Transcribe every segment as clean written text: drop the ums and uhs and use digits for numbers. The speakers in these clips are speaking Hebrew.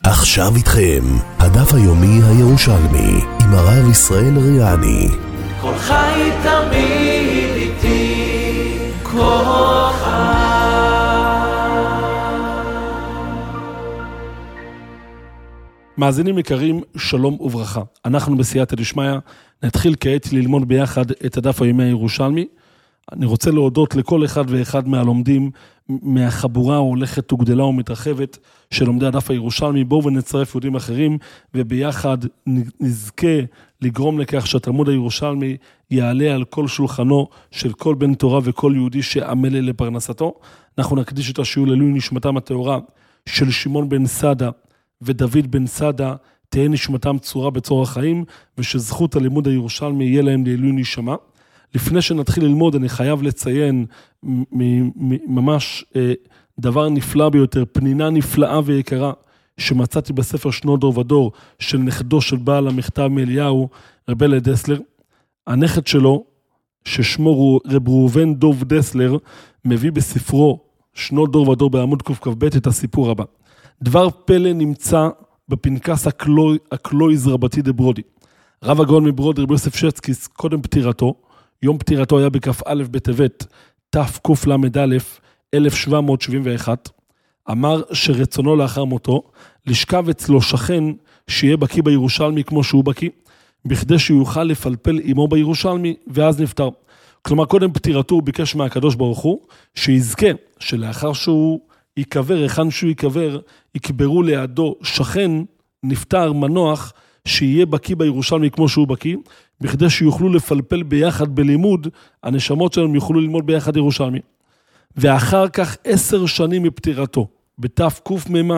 עכשיו איתכם, הדף היומי הירושלמי, עם הרב ישראל ריאני. כל חי תמיד איתי, כל חי. מאזינים יקרים, שלום וברכה. אנחנו בסייעתא דשמיא, נתחיל כעת ללמוד ביחד את הדף היומי הירושלמי. אני רוצה להודות לכל אחד ואחד מהלומדים מהחבורה ההולכת וגדלה ומתרחבת של לומדי הדף הירושלמי. בואו ונצרף יהודים אחרים, וביחד נזכה לגרום לכך שהתלמוד הירושלמי יעלה על כל שולחנו של כל בן תורה וכל יהודי שעמל לפרנסתו. אנחנו נקדיש את השיעור לעילוי נשמתם הטהורה של שמעון בן סעדה ודוד בן סעדה, תהיה נשמתם צורה בצור החיים, ושזכות הלימוד הירושלמי יהיה להם לעילוי נשמה. לפני שנתחיל ללמוד, אני חייב לציין ממש דבר נפלא ביותר, פנינה נפלאה ויקרה, שמצאתי בספר שנות דור ודור, של נכדו של בעל המכתב מאליהו, רב אלי דסלר. הנכד שלו, ששמו רב ראובן דוב דסלר, מביא בספרו שנות דור ודור בעמוד קכ"ב את הסיפור הבא. דבר פלא נמצא בפנקס הקלויז רבתי דברודי. רב הגאון מברודי, רב יוסף שצקיס, קודם פטירתו, יום פטירתו היה בכ"א בטבת, תקל"א 1771, אמר שרצונו לאחר מותו, לשכב אצלו שכן שיהיה בקיא בירושלמי כמו שהוא בקיא, בכדי שיוכל לפלפל עמו בירושלמי, ואז נפטר. כלומר, קודם פטירתו הוא ביקש מהקדוש ברוך הוא, שיזכה שלאחר שהוא יקבר, היכן שהוא יקבר, יקברו לידו שכן, נפטר, מנוח, שיהיה בקיא בירושלמי כמו שהוא בקיא, בכדי שיוכלו לפלפל ביחד בלימוד, הנשמות שלהם יוכלו ללמוד ביחד ירושלמי. ואחר כך 10 שנים מפטירתו, בתקמ"א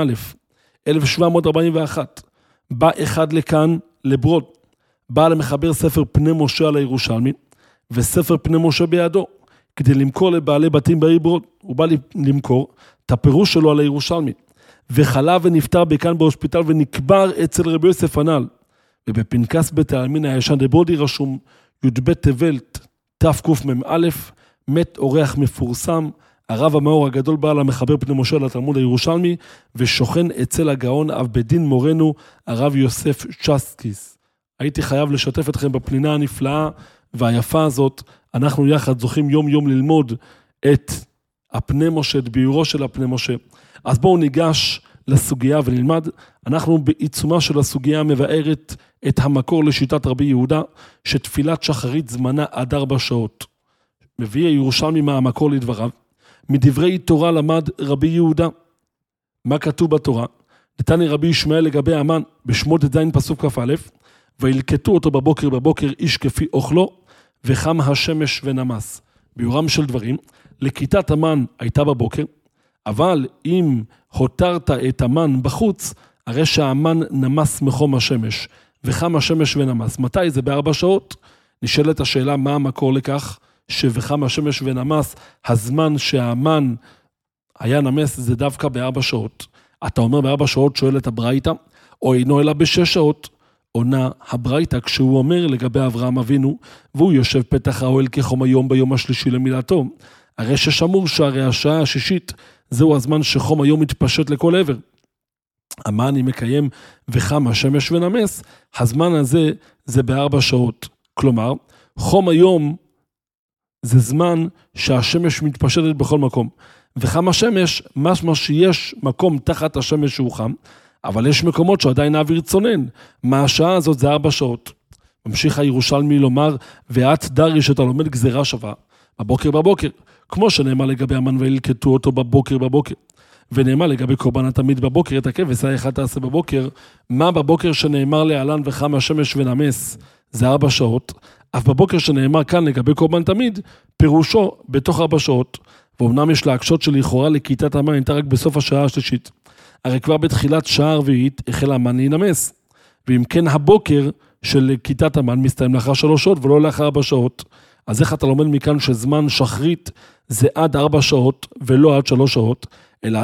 1741, בא אחד לכאן לברוד, בא למחבר ספר פני משה על הירושלמי, וספר פני משה בידו, כדי למכור לבעלי בתים בעיר ברוד. הוא בא למכור את הפירוש שלו על הירושלמי, וחלה ונפטר בכאן בהושפיטל, ונקבר אצל רבי יוסף הנ"ל. ובפנקס בית העלמין הישן דברודי רשום י"ב טבת תקמ"א, מת אורח מפורסם, הרב המאור הגדול בעל המחבר פני משה לתלמוד הירושלמי, ושוכן אצל הגאון אב בדין מורנו הרב יוסף שצקיס. הייתי חייב לשתף אתכם בפנינה הנפלאה והיפה הזאת. אנחנו יחד זוכים יום יום ללמוד את הפני משה, את ביורו של הפני משה. אז בואו ניגש לסוגיה ונלמד. אנחנו בעיצומה של הסוגיה מבארת את המקור לשיטת רבי יהודה, שתפילת שחרית זמנה עד 4 שעות. מביא הירושלמי מהמקור לדבריו. מדברי תורה למד רבי יהודה. מה כתוב בתורה? נתני רבי ישמעאל לגבי המן, בשמות ט"ז פסוק כ"א, וילקטו אותו בבוקר איש כפי אוכלו, וחם השמש ונמס. ביורם של דברים, לכיתת המן הייתה בבוקר, אבל אם הותרת את המן בחוץ, הרי שהמן נמס מחום השמש, וחם השמש ונמס. מתי זה? ב4 שעות. נשאלת השאלה מה המקור לכך, שבחם השמש ונמס, הזמן שהמן היה נמס זה דווקא ב4 שעות. אתה אומר ב4 שעות, שואל את הברייתא, או אינו אלא ב6 שעות. עונה הברייתא כשהוא אומר לגבי אברהם אבינו, והוא יושב פתח האוהל כחום היום ביום השלישי למילתו, הרי ששמור שהרי השעה השישית, זהו הזמן שחום היום מתפשט לכל עבר. המן אם מקיים וחם השמש ונמס, הזמן הזה זה ב4 שעות. כלומר, חום היום זה זמן שהשמש מתפשטת בכל מקום. וחם השמש, משמע שיש מקום תחת השמש שהוא חם, אבל יש מקומות שעדיין האוויר צונן. מה השעה הזאת? זה 4 שעות. ממשיך הירושלמי לומר, ואת דרי שאתה לומד גזירה שווה, בבוקר, כמו שנאמר לגבי המן וילקטו אותו בבוקר, ונאמר לגבי קורבן התמיד בבוקר, את הכבש האחד תעשה בבוקר. מה בבוקר שנאמר להלן וחם השמש ונמס, זה 4 שעות, אף בבוקר שנאמר כאן לגבי קורבן תמיד, פירושו בתוך 4 שעות, ואומנם יש להקשות שלכאורה לכיתת המן הייתה רק בסוף השעה השלישית, הרי כבר בתחילת שעה הרביעית החל המן להינמס, ואם כן הבוקר של כיתת המן מסתיים לאחר 3 שעות ולא לאחר 4 שעות, אז איך אתה לומד מכאן שזמן שחרית זה עד 4 שעות ולא עד 3 שעות, אלא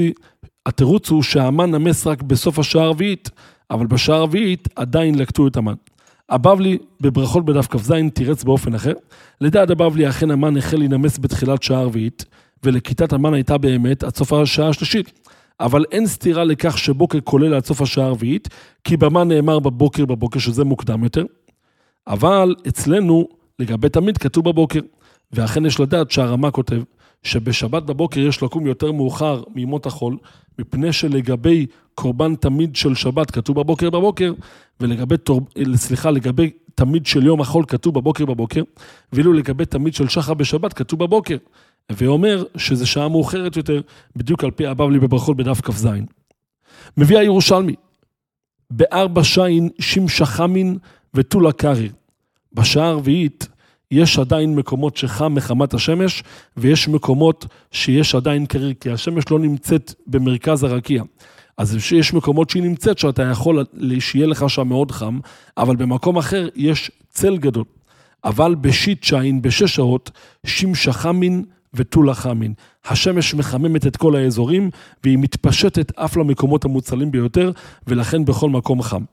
התירוץ הוא שהמן נמס רק בסוף השעה הרביעית, אבל בשעה הרביעית עדיין לקטו את המן. הבבלי בברכות בדף כ"ז תירץ באופן אחר, לדעת הבבלי אכן המן החל להינמס בתחילת שעה הרביעית, ולכיתת המן הייתה באמת עד סוף השעה השלישית, אבל אין סתירה לכך שבוקר כולל עד סוף השעה הרביעית, כי במה נאמר בבוקר שזה מוקדם יותר, אבל אצלנו לגבי תמיד כתוב בבוקר, ואכן יש לדעת שהרמה כותב, שבשבת בבוקר יש לקום יותר מאוחר מימות החול, מפני שלגבי קורבן תמיד של שבת כתוב בבוקר, ולגבי תמיד של יום החול כתוב בבוקר, ואילו לגבי תמיד של שחר בשבת כתוב בבוקר, ואומר שזה שעה מאוחרת יותר, בדיוק על פי הבבלי בברכות בדף כ"ז. מביא הירושלמי, בארבע שין שמשה חמין ותולה קריר. בשעה הרביעית יש עדיין מקומות שחם מחמת השמש, ויש מקומות שיש עדיין קריר, כי השמש לא נמצאת במרכז הרקיע. אז יש מקומות שהיא נמצאת, שאתה יכול שיהיה לך שם מאוד חם, אבל במקום אחר יש צל גדול. אבל בשיט שין, בשש שעות, שמשה חמין ותולה חמין. השמש מחממת את כל האזורים, והיא מתפשטת אף למקומות המוצלים ביותר, ולכן בכל מקום חם.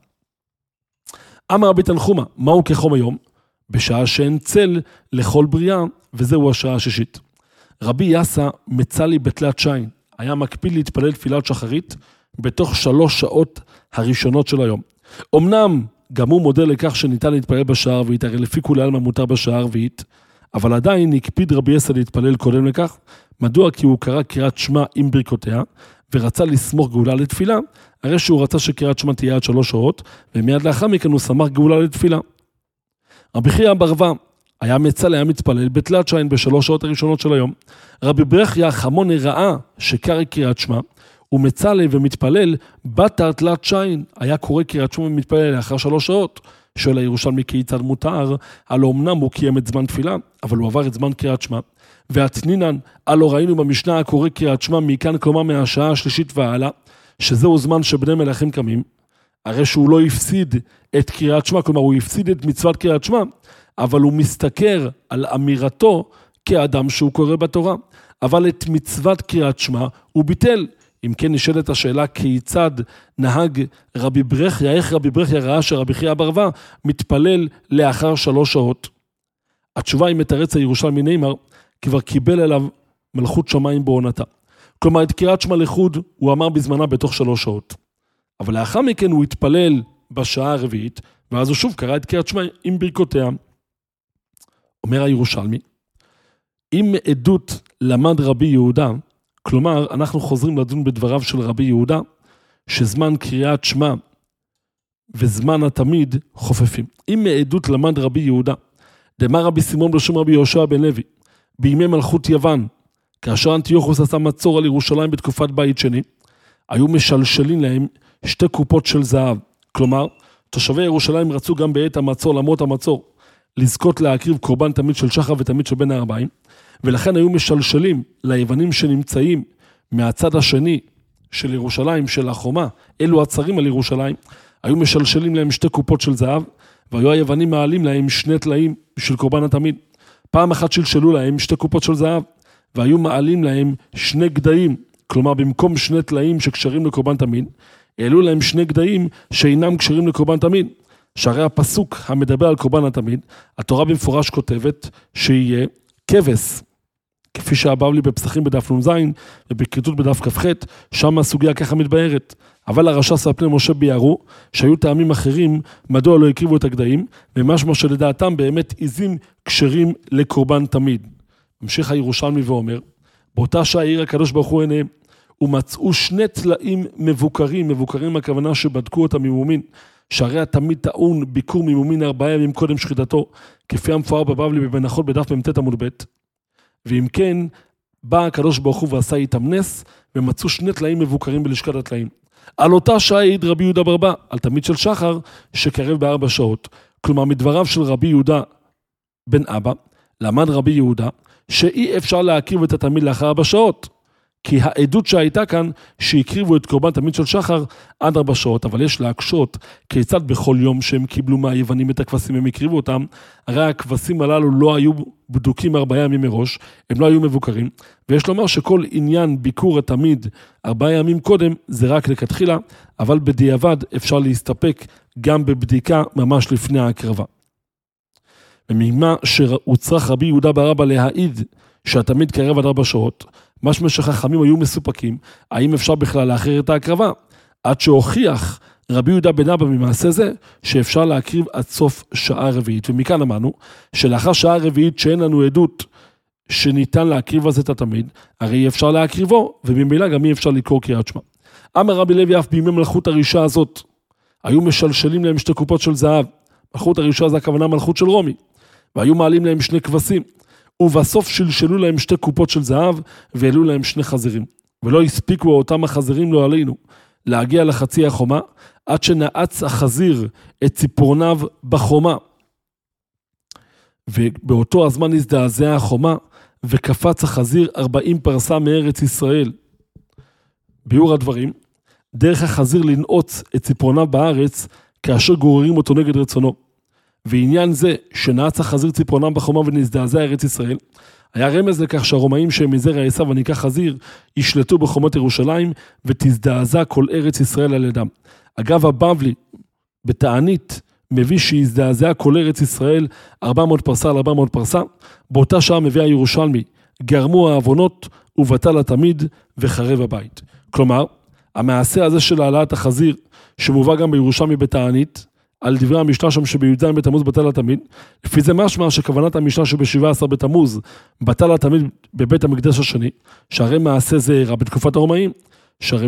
אמר רבי תנחומא, מהו כחום היום? בשעה שאין צל לכל בריאה, וזהו השעה השישית. רבי יסה מצא לי בתלת שין, היה מקפיד להתפלל תפילת שחרית, בתוך 3 שעות הראשונות של היום. אמנם גם הוא מודה לכך שניתן להתפלל בשעה הרביעית, הרי לפי כולי עלמא מותר בשעה הרביעית, אבל עדיין הקפיד רבי יסה להתפלל קודם לכך, מדוע? כי הוא קרא קריאת שמע עם ברכותיה, ורצה לסמוך גאולה לתפילה, הרי שהוא רצה שקריאת שמע תהיה עד 3 שעות, ומיד לאחר מכן הוא שמח גאולה לתפילה. רבי חייא ברבא היה מצל, היה מתפלל בתלת שין ב3 שעות הראשונות של היום. רבי ברכיה חמון ראה שקרא קריאת שמע, הוא מצל ומתפלל בתר תלת שין, היה קורא קריאת שמע ומתפלל לאחר 3 שעות. שואל הירושלמי כיצד מותר, הלא אמנם הוא קיים את זמן תפילה, אבל הוא עבר את זמן קריאת שמע. והתנינן, הלא ראינו במשנה הקורא קריאת שמע מכאן, כלומר מהשעה השלישית והעלה, שזהו זמן שבני מלכים קמים, הרי שהוא לא הפסיד את קריאת שמע, כלומר הוא הפסיד את מצוות קריאת שמע, אבל הוא מסתכר על אמירתו כאדם שהוא קורא בתורה, אבל את מצוות קריאת שמע הוא ביטל. אם כן נשאלת השאלה כיצד נהג רבי ברכיה, איך רבי ברכיה ראה שרבי חייא ברבא מתפלל לאחר 3 שעות? התשובה היא מתרץ הירושלמי נאמר, כבר קיבל אליו מלכות שמיים בעונתה. כלומר את קריאת שמע לחוד הוא אמר בזמנה בתוך 3 שעות. אבל לאחר מכן הוא התפלל בשעה הרביעית, ואז הוא שוב קרא את קריאת שמע עם ברכותיה. אומר הירושלמי, אם עדות למד רבי יהודה, כלומר אנחנו חוזרים לדון בדבריו של רבי יהודה, שזמן קריאת שמע וזמן התמיד חופפים. אם עדות למד רבי יהודה, דאמר רבי סימון בשם רבי יהושע בן לוי, בימי מלכות יוון, כאשר אנטיוכוס עשה מצור על ירושלים בתקופת בית שני, היו משלשלים להם 2 קופות של זהב. כלומר, תושבי ירושלים רצו גם בעת המצור, למרות המצור, לזכות להקריב קורבן תמיד של שחר ותמיד של בין הערביים, ולכן היו משלשלים ליוונים שנמצאים מהצד השני של ירושלים, של החומה, אלו הצרים על ירושלים, היו משלשלים להם 2 קופות של זהב, והיו היוונים מעלים להם 2 טלאים של קורבן התמיד. פעם אחת שלשלו להם 2 קופות של זהב, והיו מעלים להם 2 גדיים, כלומר במקום 2 טלאים שקשרים לקורבן תמיד, העלו להם 2 גדיים שאינם קשרים לקורבן תמיד. שהרי הפסוק המדבר על קורבן התמיד, התורה במפורש כותבת שיהיה כבש, כפי שהבבלי בפסחים בדף נ"ז ובכריתות בדף כ"ח, שם הסוגיה ככה מתבהרת. אבל הרש"ס על פני משה ביארו, שהיו טעמים אחרים, מדוע לא הקריבו את הגדיים, ומשמע שלדעתם באמת עיזים כשרים לקורבן תמיד. ממשיך הירושלמי ואומר, באותה שעה העיר הקדוש ברוך הוא עיניהם, ומצאו 2 טלאים מבוקרים הכוונה שבדקו אותם ממומין, שהרי התמיד טעון ביקור ממומין 4 ימים קודם שחיטתו, כפי המפואר בבבלי בבנחות בדף מ"ט עמוד ב'. ואם כן, בא הקדוש ברוך הוא ועשה איתם נס, ומצאו 2 טלאים מבוקרים בלשכת הטלאים. על אותה שעה העיד רבי יהודה ברבא, על תמיד של שחר, שקרב ב4 שעות. כלומר, מדבריו של רבי יהודה בן אבא, למד רבי יהודה, שאי אפשר להקריב את התמיד לאחר 4 שעות. כי העדות שהייתה כאן, שהקריבו את קורבן תמיד של שחר עד 4 שעות, אבל יש להקשות כיצד בכל יום שהם קיבלו מהיוונים את הכבשים, הם הקריבו אותם, הרי הכבשים הללו לא היו בדוקים 4 ימים מראש, הם לא היו מבוקרים, ויש לומר שכל עניין ביקור התמיד 4 ימים קודם, זה רק לכתחילה, אבל בדיעבד אפשר להסתפק גם בבדיקה ממש לפני ההקרבה. וממה שהוצרך רבי יהודה ברבא להעיד, שהתמיד קרב עד 4 שעות, משמע שחכמים היו מסופקים, האם אפשר בכלל לאחר את ההקרבה? עד שהוכיח רבי יהודה בן אבא ממעשה זה, שאפשר להקריב עד סוף שעה רביעית. ומכאן אמרנו, שלאחר שעה רביעית שאין לנו עדות שניתן להקריב על זה את התמיד, הרי אי אפשר להקריבו, וממילא גם אי אפשר לקרוא קריאת שמע. אמר רבי לוי, אף בימי מלכות הרישה הזאת, היו משלשלים להם 2 קופות של זהב. מלכות הרישה זה הכוונה מלכות של רומי, והיו מעלים להם 2 כבשים, ובסוף שלשלו להם 2 קופות של זהב, והעלו להם 2 חזירים. ולא הספיקו אותם החזירים לא עלינו, להגיע לחצי החומה, עד שנעץ החזיר את ציפורניו בחומה. ובאותו הזמן הזדעזעה החומה, וקפץ החזיר 40 פרסה מארץ ישראל. ביאור הדברים, דרך החזיר לנעוץ את ציפורניו בארץ, כאשר גוררים אותו נגד רצונו. ועניין זה, שנעץ החזיר ציפורניו בחומה ונזדעזע ארץ ישראל, היה רמז לכך שהרומאים שהם מזרע עשיו וניקח חזיר, ישלטו בחומות ירושלים, ותזדעזע כל ארץ ישראל על ידם. אגב, הבבלי, בתענית, מביא שהזדעזע כל ארץ ישראל 400 פרסה על 400 פרסה, באותה שעה מביא הירושלמי, גרמו העוונות ובטל התמיד וחרב הבית. כלומר, המעשה הזה של העלאת החזיר, שמובא גם בירושלמי בתענית, על דברי המשנה שם שבי"ז בתמוז בטל התמיד, לפי זה משמע שכוונת המשנה שב-17 בתמוז בטל התמיד בבית המקדש השני, שהרי מעשה זה אירע בתקופת הרומאים, שהרי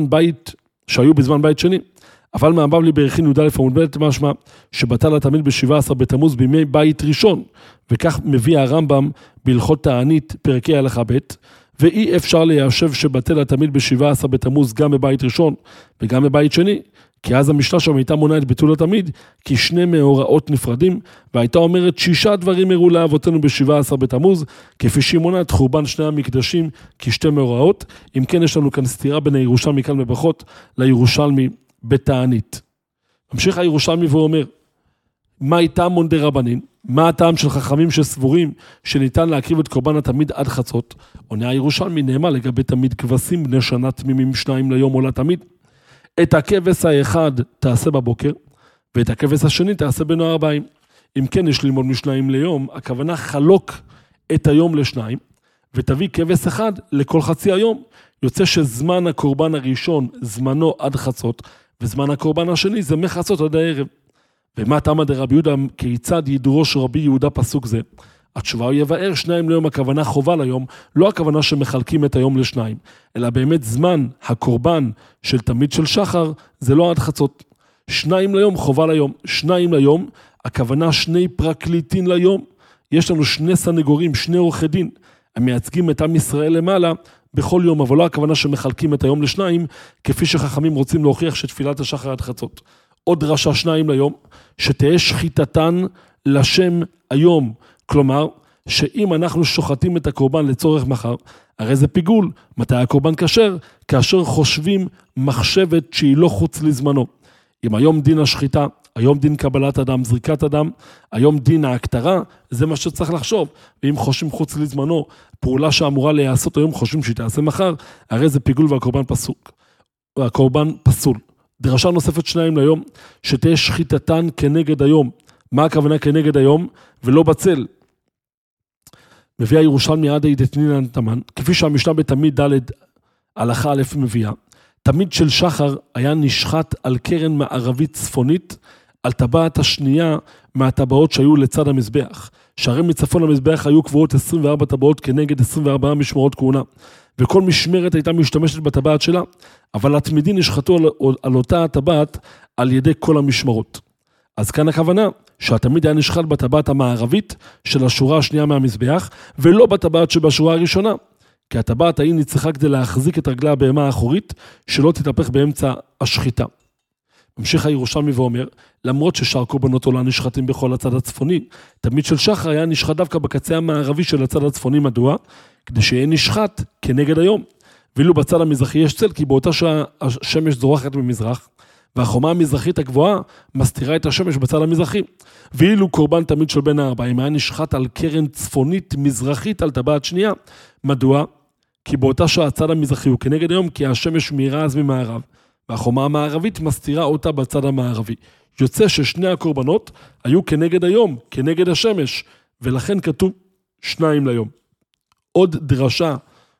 שהיו בזמן בית שני, אבל מהבבלי בערכין י"א עמוד ב' משמע שבטל התמיד ב-17 בתמוז בימי בית ראשון, וכך מביא הרמב"ם בהלכות תענית פרקי הלכה ב', ואי אפשר ליישב שבטל התמיד ב-17 בתמוז גם בבית ראשון וגם בבית שני, כי אז המשנה שם הייתה מונה את ביטול התמיד, כי 2 מאורעות נפרדים, והייתה אומרת 6 דברים אירעו לאבותינו ב-17 בתמוז, כפי שהיא מונה את חורבן 2 המקדשים, כ2 מאורעות. אם כן, יש לנו כאן סתירה בין הירושלמי כאן בברכות, לירושלמי בתענית. ממשיך הירושלמי ואומר, מה הייתה מונדי רבנין? מה הטעם של חכמים שסבורים שניתן להקריב את קורבן התמיד עד חצות? עונה הירושלמי, נאמר לגבי תמיד כבשים בני שנה תמימים 2 ליום עולה תמיד. את הכבש האחד תעשה בבוקר, ואת הכבש השני תעשה בין 40. אם כן, יש ללמוד מ2 ליום, הכוונה חלוק את היום ל2, ותביא כבש אחד לכל חצי היום. יוצא שזמן הקורבן הראשון, זמנו עד חצות, וזמן הקורבן השני זה מחצות עד הערב. ומה תמה דרבי יהודה, כיצד ידרוש רבי יהודה פסוק זה? התשובה הוא יבאר 2 ליום, הכוונה חובה ליום, לא הכוונה שמחלקים את היום ל2, אלא באמת זמן הקורבן של תמיד של שחר, זה לא עד חצות. 2 ליום חובה ליום, 2 ליום, הכוונה 2 פרקליטין ליום, יש לנו 2 סנגורים, 2 עורכי דין, המייצגים את עם ישראל למעלה בכל יום, אבל לא הכוונה שמחלקים את היום ל2, כפי שחכמים רוצים להוכיח שתפילת השחר עד חצות. עוד דרשה 2 ליום, שתהיה שחיטתן לשם היום, כלומר, שאם אנחנו שוחטים את הקורבן לצורך מחר, הרי זה פיגול. מתי הקורבן כשר? כאשר חושבים מחשבת שהיא לא חוץ לזמנו. אם היום דין השחיטה, היום דין קבלת אדם, זריקת אדם, היום דין ההקטרה, זה מה שצריך לחשוב. ואם חושבים חוץ לזמנו, פעולה שאמורה להיעשות היום חושבים שהיא תעשה מחר, הרי זה פיגול והקורבן פסול. דרשה נוספת 2 ליום, שתהיה שחיטתן כנגד היום. מה הכוונה כנגד היום? ולא בצל. מביא הירושלמי עד דתנינן תמן, כפי שהמשנה בתמיד ד' הלכה א' מביאה, תמיד של שחר היה נשחט על קרן מערבית צפונית, על טבעת השנייה מהטבעות שהיו לצד המזבח, שהרי מצפון המזבח היו קבועות 24 טבעות כנגד 24 משמרות כהונה, וכל משמרת הייתה משתמשת בטבעת שלה, אבל התמידים נשחטו על אותה הטבעת על ידי כל המשמרות. אז כאן הכוונה שהתמיד היה נשחט בטבעת המערבית של השורה השנייה מהמזבח, ולא בטבעת שבשורה הראשונה, כי הטבעת ההיא נצטרכה כדי להחזיק את רגלה הבהמה האחורית, שלא תתהפך באמצע השחיטה. ממשיך הירושלמי ואומר, למרות ששאר קורבנות עולה נשחטים בכל הצד הצפוני, תמיד של שחר היה נשחט דווקא בקצה המערבי של הצד הצפוני. מדוע? כדי שיהיה נשחט כנגד היום. ואילו בצד המזרחי יש צל, כי באותה שעה השמש זורחת ממזרח, והחומה המזרחית הגבוהה מסתירה את השמש בצד המזרחי. ואילו קורבן תמיד של בין 40 היה נשחט על קרן צפונית מזרחית על טבעת שנייה. מדוע? כי באותה שעה הצד המזרחי הוא כנגד היום, כי השמש מאירה אז ממערב, והחומה המערבית מסתירה אותה בצד המערבי. יוצא ששני הקורבנות היו כנגד היום, כנגד השמש, ולכן כתוב 2 ליום. עוד דרשה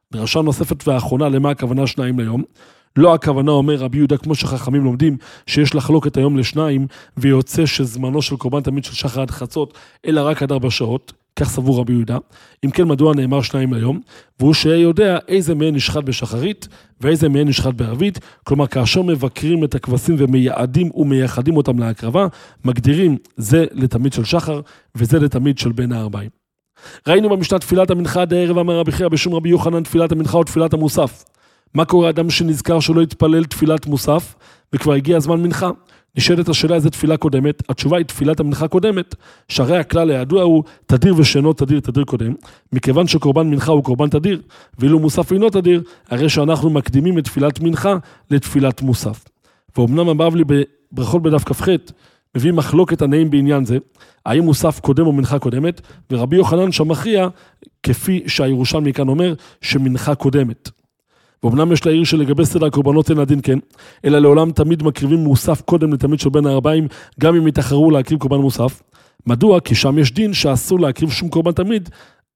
נוספת והאחרונה, למה הכוונה 2 ליום? לא הכוונה, אומר רבי יהודה, כמו שחכמים לומדים, שיש לחלוק את היום ל2, ויוצא שזמנו של קורבן תמיד של שחר עד חצות, אלא רק עד 4 שעות, כך סבור רבי יהודה. אם כן, מדוע נאמר 2 ליום? והוא שיודע איזה מהן נשחט בשחרית, ואיזה מהן נשחט בערבית, כלומר, כאשר מבקרים את הכבשים ומייעדים ומייחדים אותם להקרבה, מגדירים זה לתמיד של שחר, וזה לתמיד של בין הערביים. ראינו במשנה תפילת המנחה עד הערב, אמר רבי חייא בשם רבי יוחנן, תפילת המנחה או תפילת המוסף. מה קורה אדם שנזכר שלא יתפלל תפילת מוסף, וכבר הגיע הזמן מנחה? נשאלת השאלה איזה תפילה קודמת, התשובה היא תפילת המנחה קודמת, שהרי הכלל הידוע הוא תדיר ושאינו תדיר, תדיר קודם, מכיוון שקורבן מנחה הוא קורבן תדיר, ואילו מוסף אינו תדיר, הרי שאנחנו מקדימים את תפילת מנחה לתפילת מוסף. ואומנם הבבלי בברכות בדף כ"ח, מביא מחלוקת הנעים בעניין זה, האם מוסף קודם או מנחה קודמת, ורבי יוחנן שמכריע, כפי שהירושלמי כאן אומר, שמנחה קודמת. ואומנם יש להעיר שלגבי סדר הקורבנות אין הדין כן, אלא לעולם תמיד מקריבים מוסף קודם לתמיד של בין הערביים, גם אם יתאחרו להקריב קורבן מוסף. מדוע? כי שם יש דין שאסור להקריב שום קורבן תמיד,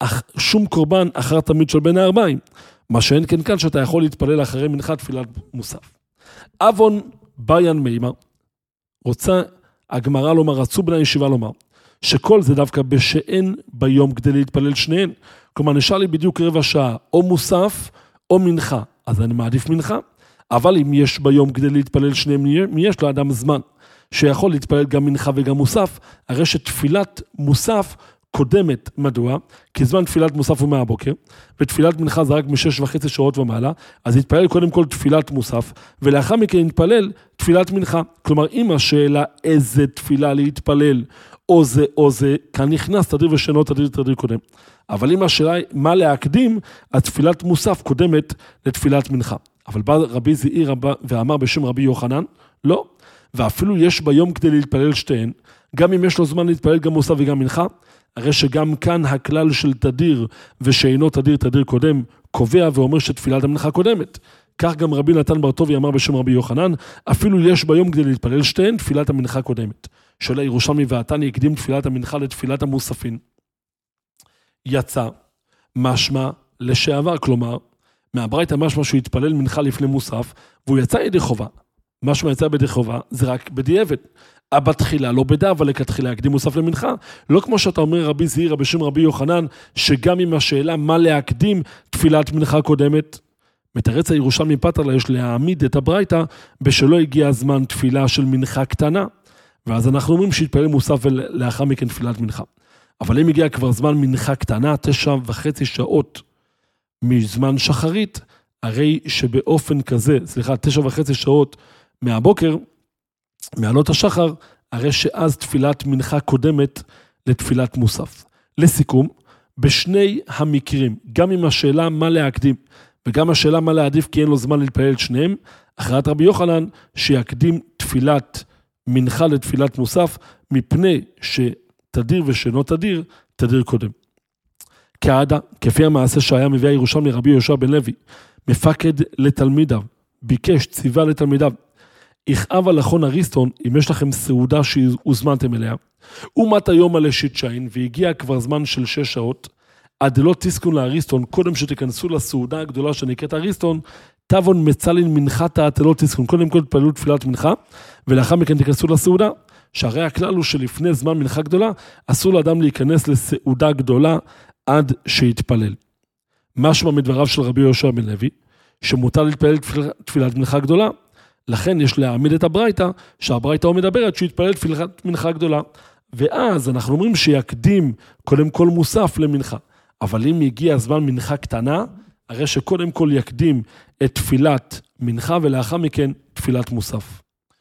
שום קורבן אחר תמיד של בין הערביים. מה שאין כן כאן שאתה יכול להתפלל אחרי מנחה תפילת מוסף. אבון ביין מימר, רוצה הגמרא לומר, רצו בני הישיבה לומר, שכל זה דווקא בשאין ביום כדי להתפלל שניהם. כלומר, נשאר לי בדיוק רבע שעה, או מוסף או מנחה, אז אני מעדיף מנחה, אבל אם יש ביום כדי להתפלל שניהם, יש לו אדם זמן שיכול להתפלל גם מנחה וגם מוסף, הרי שתפילת מוסף קודמת, מדוע? כי זמן תפילת מוסף הוא מהבוקר, ותפילת מנחה זה רק מ6.5 שעות ומעלה, אז יתפלל קודם כל תפילת מוסף, ולאחר מכן יתפלל תפילת מנחה. כלומר, אם השאלה איזה תפילה להתפלל, או זה, כאן נכנס תדיר ושאינו תדיר, תדיר קודם. אבל אם השאלה היא מה להקדים, אז תפילת מוסף קודמת לתפילת מנחה. אבל בא רבי זעיר ואמר בשם רבי יוחנן, לא. ואפילו יש ביום כדי להתפלל שתיהן, גם אם יש לו זמן להתפלל גם מוסף וגם מנחה, הרי שגם כאן הכלל של תדיר ושאינו תדיר, תדיר קודם, קובע ואומר שתפילת המנחה קודמת. כך גם רבי נתן בר טובי אמר בשם רבי יוחנן, אפילו יש ביום כדי להתפלל שתיהן, תפילת המנחה קודמת. שואל הירושלמי והתניא הקדים תפילת המנחה לתפילת המוספין. יצא משמע לשעבר, כלומר, מהברייתא משמע שהוא יתפלל מנחה לפני מוסף, והוא יצא ידי חובה. משמע יצא בידי חובה, זה רק בדיעבד. בתחילה לא בדע, אבל לכתחילה יקדים מוסף למנחה. לא כמו שאתה אומר רבי זעירא בשם רבי יוחנן, שגם עם השאלה מה להקדים תפילת מנחה קודמת, מתרץ הירושלמי פתרלה יש להעמיד את הברייתא בשלא הגיע הזמן תפילה של מנחה קטנה, ואז אנחנו אומרים שיתפלל מוסף ולאחר מכן תפילת מנחה. אבל אם הגיע כבר זמן מנחה קטנה, 9.5 שעות מזמן שחרית, הרי שבאופן כזה, 9.5 שעות מהבוקר, מעלות השחר, הרי שאז תפילת מנחה קודמת לתפילת מוסף. לסיכום, בשני המקרים, גם עם השאלה מה להקדים, וגם השאלה מה להעדיף כי אין לו זמן להתפלל את שניהם, הכרעת רבי יוחנן שיקדים תפילת מנחה לתפילת מוסף, מפני שתדיר ושאינו תדיר, תדיר קודם. כעדה, כפי המעשה שהיה מביא הירושלמי רבי יהושע בן לוי, מפקד לתלמידיו, ביקש, ציווה לתלמידיו, יכאב הלכון אריסטון, אם יש לכם סעודה שהוזמנתם אליה, ומת היום על שיטשיין, והגיע כבר זמן של 6 שעות, עד לא תסכון לאריסטון, קודם שתיכנסו לסעודה הגדולה שנקראת אריסטון, תבון מצלין מנחת לא תסכון, קודם כל תפעלו תפילת מנחה, ולאחר מכן תיכנסו לסעודה, שהרי הכלל הוא שלפני זמן מנחה גדולה, אסור לאדם להיכנס לסעודה גדולה, עד שיתפלל. משמע מדבריו של רבי יהושע בן לוי, שמותר להתפלל תפילת מנחה גדולה, לכן יש להעמיד את הברייתא, שהברייתא הוא מדברת שיתפלל תפילת מנחה גדולה, ואז אנחנו אומרים שיקדים קודם כל מוסף למנחה, אבל אם יגיע הזמן מנחה קטנה, הרי שקודם כל יקדים את תפילת מנחה, ולאחר מכן תפילת מוסף.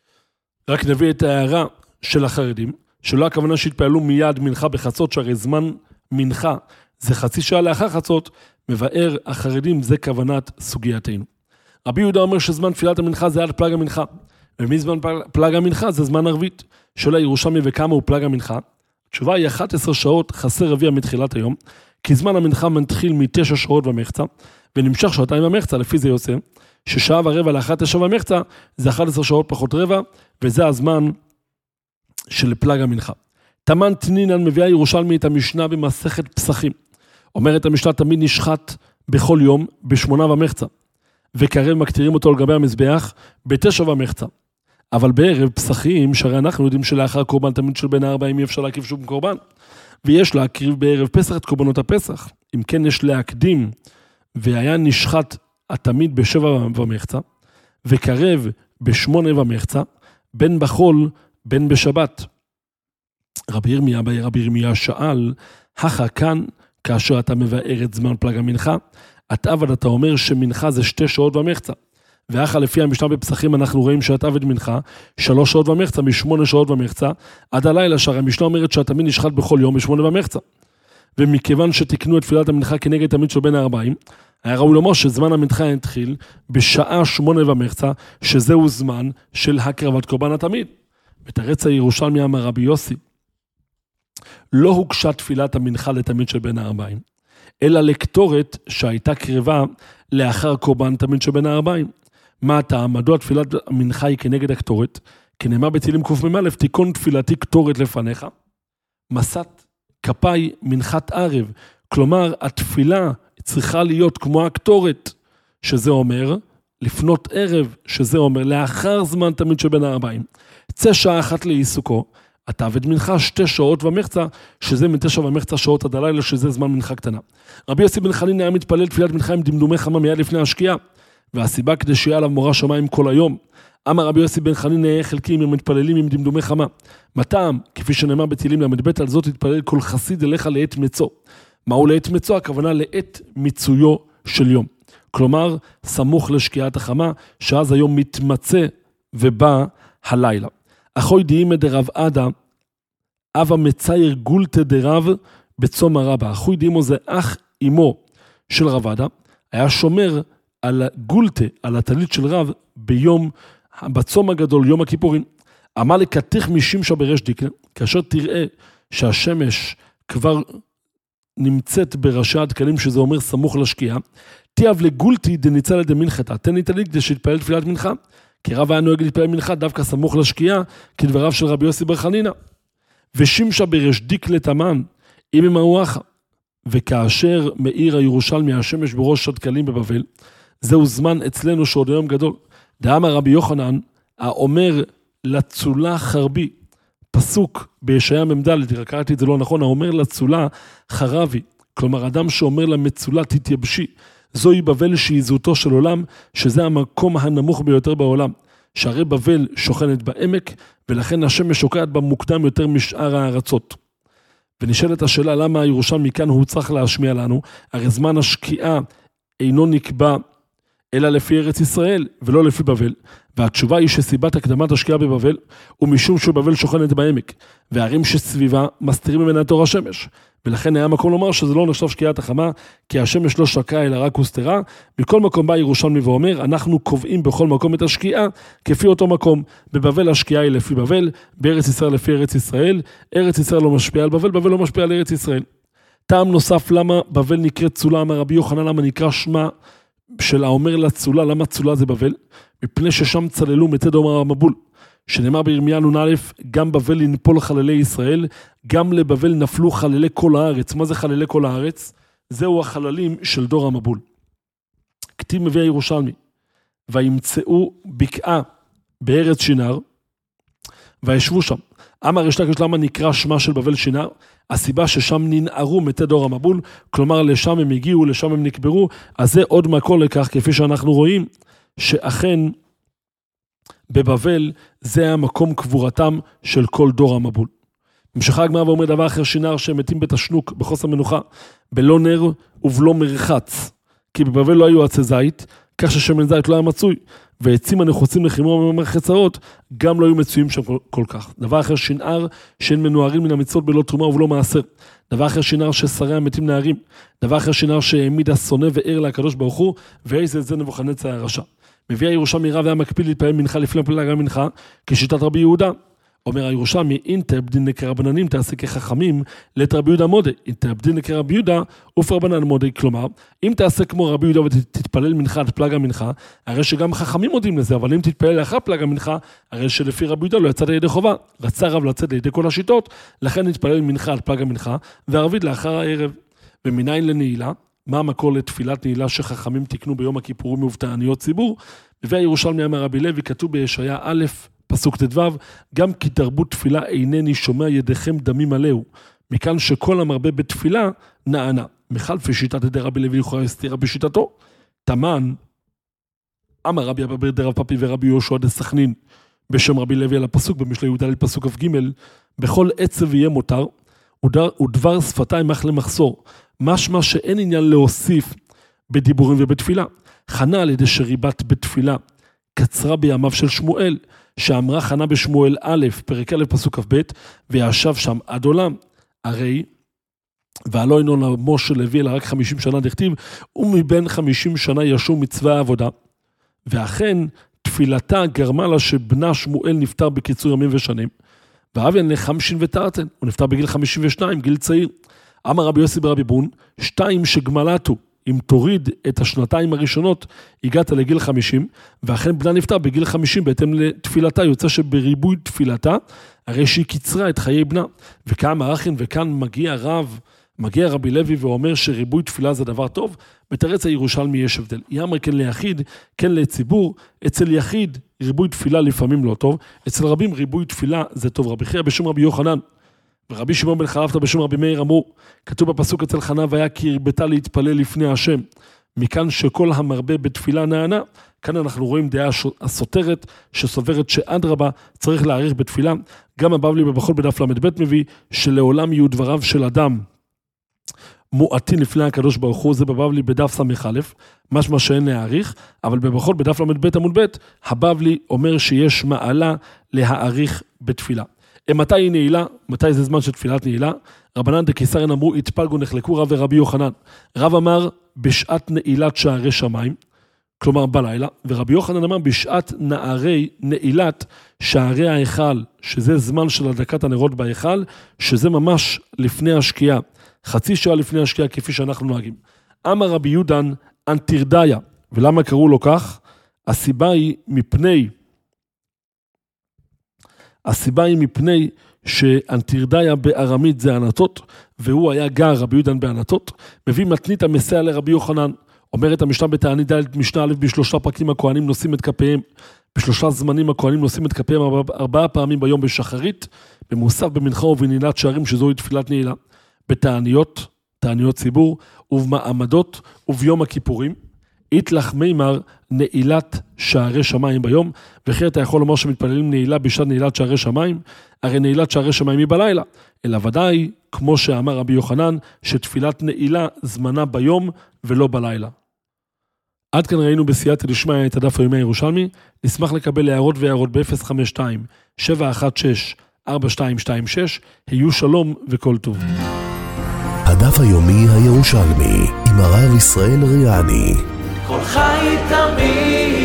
רק נביא את ההערה של החרדים, שלא הכוונה שהתפעלו מיד מנחה בחצות, שהרי זמן מנחה זה חצי שעה לאחר חצות, מבאר החרדים זה כוונת סוגייתנו. רבי יהודה אומר שזמן תפילת המנחה זה עד פלג המנחה, ומזמן פלג המנחה זה זמן ערבית. שואל הירושלמי וכמה הוא פלג המנחה? התשובה היא 11 שעות חסר רביע מתחילת היום, כי זמן המנחה מתחיל מ9 שעות במחצה, ונמשך 2 שעות במחצה, לפי זה יוצא, ששעה ורבע לאחת 9 במחצה, זה 11 שעות פחות רבע, וזה הזמן של פלג המנחה. תמן תנינן מביאה ירושלמי את המשנה במסכת פסחים. אומרת המשנה, תמיד נשחט בכל יום ב8 ומחצה, וקרב מקטירים אותו על גבי המזבח ב9 ומחצה. אבל בערב פסחים, שהרי אנחנו יודעים שלאחר קורבן תמיד של בין 40 אי אפשר להקריב שום קורבן, ויש להקריב בערב פסח את קורבנות הפסח. אם כן יש להקדים, והיה נשחט התמיד ב7 ומחצה, וקרב ב8 ומחצה, בין בחול, בין בשבת. רבי ירמיה שאל, הכה כאן, כאשר אתה מבאר את זמן פלג המנחה, אתה אומר שמנחה זה 2 שעות ומחצה. ואחר לפי המשנה בפסחים אנחנו רואים שאת עבד מנחה 3 שעות ומחצה, מ8 שעות ומחצה, עד הלילה, שהרי המשנה אומרת שהתמיד נשחט בכל יום ב8 ומחצה. ומכיוון שתקנו את תפילת המנחה כנגד תמיד של בין 40, היה ראוי לומר שזמן המנחה יתחיל בשעה 8 ומחצה, שזהו זמן של הקרבת קורבן התמיד. בתרץ הירושלמי אמר רבי יוסי, לא הוגשה תפילת המנחה לתמיד של בין 40, אלא לקטורת שהייתה קרבה לאחר קורבן תמיד של בין 40. מה הטעם? מדוע תפילת המנחה היא כנגד הקטורת? כנאמר בתהילים קמ"א, תיקון תפילתי קטורת לפניך, מסת כפיי מנחת ערב. כלומר, התפילה צריכה להיות כמו הקטורת, שזה אומר לפנות ערב, שזה אומר לאחר זמן תמיד שבין 40. צא שעה אחת לעיסוקו, אתה עבד מנחה 2 שעות ומחצה, שזה מ9 ומחצה שעות עד הלילה, שזה זמן מנחה קטנה. רבי יוסי בן חנין היה מתפלל תפילת מנחה עם דמדומי חמה מיד לפני השקיעה, והסיבה כדי שיהיה עליו מורא שמיים כל היום. אמר רבי יוסי בן חנין, נהיה חלקים עם מתפללים עם דמדומי חמה. מטעם, כפי שנאמר בתהילים ל"ב, על זאת התפלל כל חסיד אליך לעת מצוא. מהו לעת מצוא? הכוונה לעת מיצויו של יום. כלומר, סמוך לשקיעת החמה, שאז היום מתמצא ובא הלילה. אחוי דאימא דרב עדה, אבא מצייר גולטה דרב בצום הרבה. אחוי דאימו זה אח אמו של רב עדה, היה שומר על גולטה, על הטלית של רב, בצום הגדול, יום הכיפורים. אמר לקתיך משמשה בריש דיקנה, כאשר תראה שהשמש כבר נמצאת בראשי הדקלים, שזה אומר סמוך לשקיעה, תיאב לגולטי דניצה לדמנחתה, תן לי טלית כדי שיתפלל תפילת מנחה, כי רב היה נוהג להתפלל מנחה דווקא סמוך לשקיעה, כדבריו של רבי יוסי בר חנינא. ושמשה בריש דיק לתמן, אם אמרוחה, וכאשר מאיר הירושלמי השמש בראש הדקלים בבבל, זהו זמן אצלנו שעוד היום גדול. דאמר רבי יוחנן, האומר לצולה חרבי, פסוק בישעיה מ"ד, קראתי את זה לא נכון, האומר לצולה חרבי, כלומר אדם שאומר למצולה תתייבשי, זוהי בבל שהיא זהותו של עולם, שזה המקום הנמוך ביותר בעולם, שהרי בבל שוכנת בעמק, ולכן השמש שוקעת בה מוקדם יותר משאר הארצות. ונשאלת השאלה למה הירושלמי מכאן הוא צריך להשמיע לנו, הרי זמן השקיעה אינו נקבע אלא לפי ארץ ישראל ולא לפי בבל, והתשובה היא שסיבת הקדמת השקיעה בבבל, ומשום שבבל שוכנת בעמק, והערים שסביבה מסתירים ממנה את אור השמש, ולכן היה מקום לומר שזה לא נחשב שקיעת החמה, כי השמש לא שקעה אלא רק הוסתרה. מכל מקום בא ירושלמי ואומר, אנחנו קובעים בכל מקום את השקיעה, כפי אותו מקום. בבבל השקיעה היא לפי בבל, בארץ ישראל לפי ארץ ישראל, ארץ ישראל לא משפיעה על בבל, בבל לא משפיעה על ארץ ישראל. טעם נוסף למה בבל נקראת צולה, אמר רבי יוחנן, למה נקרא שמה של האומר לצולה, למה צולה זה בבל? מפני ששם צללו מתי דרום המבול, שנאמר בירמיה נ"א, גם בבל לנפול חללי ישראל, גם לבבל נפלו חללי כל הארץ. מה זה חללי כל הארץ? זהו החללים של דור המבול. כתיב מביא הירושלמי, וימצאו בקעה בארץ שינר, וישבו שם. אמר יש לקיש, למה נקרא שמה של בבל שינר? הסיבה ששם ננערו מתי דור המבול, כלומר לשם הם הגיעו, לשם הם נקברו, אז זה עוד מקור לכך, כפי שאנחנו רואים, שאכן בבבל זה היה מקום קבורתם של כל דור המבול. המשכה הגמרא ואומר דבר אחר, שינר שהם מתים בתשנוק, בחוסר מנוחה, בלא נר ובלא מרחץ, כי בבבל לא היו עצי זית, כך ששמן זית לא היה מצוי, ועצים הנחוצים לחימום ומרחצאות, גם לא היו מצויים שם כל כך. דבר אחר, שינר שאין מנוערים מן המצוות בלא תרומה ובלא מעשר. דבר אחר, שינר ששרי המתים נערים. דבר אחר, שינר שהעמיד השונא וער לקדוש ברוך הוא, ואיזה זה נבוכדנצר הרשע. מביא הירושלמי רב היה מקפיד להתפלל מנחה לפני פלג המנחה, כשיטת רבי יהודה. אומר הירושלמי, אם תאבדין כרבננים תעשה כחכמים, לת רבי יהודה מודה. אם תאבדין כרבי יהודה, ופרבנן מודה. כלומר, אם תעשה כמו רבי יהודה ותתפלל מנחה עד פלג המנחה, הרי שגם חכמים מודים לזה, אבל אם תתפלל לאחר פלג המנחה, הרי שלפי רבי יהודה לא יצאת לידי חובה. רצה רב לצאת לידי כל השיטות, לכן נתפלל מנחה עד פלג המנחה, וערבית לאחר הערב. ומניין לנעילה, מה המקור לתפילת נעילה שחכמים תקנו ביום הכיפורים ובתעניות ציבור? מביא הירושלמי אמר רבי לוי, כתוב בישעיה א', פסוק ט"ו, גם כי תרבו תפילה אינני שומע ידיכם דמים עליהו, מכאן שכל המרבה בתפילה נענה. מחלפי שיטת ידי רבי לוי לכאורה הסתירה בשיטתו. תמן, אמר רבי אבא בר דרב פאפי ורבי יהושע דסכנין, בשם רבי לוי על הפסוק במשלי י"ד פסוק כ"ג, בכל עצב יהיה מותר, ודבר שפתיים אך למחסור, משמע שאין עניין להוסיף בדיבורים ובתפילה. חנה על ידי שריבת בתפילה, קצרה בימיו של שמואל, שאמרה חנה בשמואל א', פרק א' פסוק כ"ב, וישב שם עד עולם, הרי, ועלו אינו למשה לוי אלא רק 50 שנה דכתיב, ומבין 50 שנה ישוב מצווה העבודה, ואכן תפילתה גרמה לה שבנה שמואל נפטר בקיצור ימים ושנים, ואביין לחמשין ותרתן, הוא נפטר בגיל 52, גיל צעיר. אמר רבי יוסי ברבי בון, 2 שגמלתו, אם תוריד את השנתיים הראשונות, הגעת לגיל 50, ואכן בנה נפטר בגיל 50, בהתאם לתפילתה, יוצא שבריבוי תפילתה, הרי שהיא קיצרה את חיי בנה, וכאן ערכין, וכאן מגיע רבי לוי ואומר שריבוי תפילה זה דבר טוב, בתרץ הירושלמי יש הבדל. יאמר כן ליחיד, כן לציבור, אצל יחיד ריבוי תפילה לפעמים לא טוב, אצל רבים ריבוי תפילה זה טוב. רבי חייא בשם רבי יוחנן, ורבי שמעון בן חלפתא בשם רבי מאיר אמרו, כתוב בפסוק אצל חנה, והיה כי הרבתה להתפלל לפני השם, מכאן שכל המרבה בתפילה נענה. כאן אנחנו רואים דעה הסותרת, שסוברת שאדרבה צריך להאריך בתפילה. גם הבבלי בבחול בדף למד מביא, שלעולם יהיו דבריו של אדם מועטין לפני הקדוש ברוך הוא, זה בבבלי בדף ס"א, משמע שאין להאריך, אבל בבחול בדף למד עמוד ב', הבבלי אומר שיש מעלה להאריך בתפילה. מתי היא נעילה? מתי זה זמן של תפילת נעילה? רבנן דקיסרין אמרו, התפלגו נחלקו רב ורבי יוחנן. רב אמר בשעת נעילת שערי שמיים, כלומר בלילה, ורבי יוחנן אמר בשעת נעילת שערי ההיכל, שזה זמן של הדלקת הנרות בהיכל, שזה ממש לפני השקיעה, חצי שעה לפני השקיעה כפי שאנחנו נוהגים. אמר רבי יודן אנטירדיה, ולמה קראו לו כך? הסיבה היא מפני שאנטירדיה בארמית זה ענתות, והוא היה גר רבי יודן בענתות, מביא מתנית המסע לרבי יוחנן, אומרת המשנה בתענית ד' משנה א', בשלושה פרקים הכהנים נושאים את כפיהם, בשלושה זמנים הכהנים נושאים את כפיהם 4 פעמים ביום בשחרית, במוסף במנחה ובנעילת שערים שזוהי תפילת נעילה, בתעניות, תעניות ציבור, ובמעמדות וביום הכיפורים, איתלך מימר נעילת שערי שמיים ביום, וכי אתה יכול לומר שמתפללים נעילה בשעת נעילת שערי שמיים, הרי נעילת שערי שמיים היא בלילה, אלא ודאי, כמו שאמר רבי יוחנן, שתפילת נעילה זמנה ביום ולא בלילה. עד כאן ראינו בסייעתא דשמיא את הדף היומי הירושלמי, נשמח לקבל הערות והערות ב-052-716-4226, היו שלום וכל טוב. הדף היומי הירושלמי עם הרב ישראל ריאני. כל חי תמיד